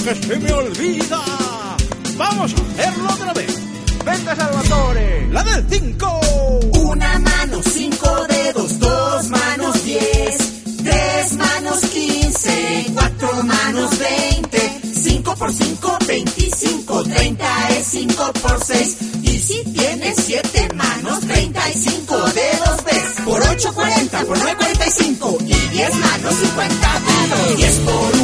que se me olvida. Vamos a hacerlo otra vez. Venga, Salvatore. La del 5. Una mano, 5 dedos, 2 manos, 10, 3 manos, 15, 4 manos, 20, 5 por 5, 25, 30 es 5 por 6. Y si tienes 7 manos, 35 dedos ves. Por 8, 40, por 9, 45. Y 10 manos, 50 dedos. 10 por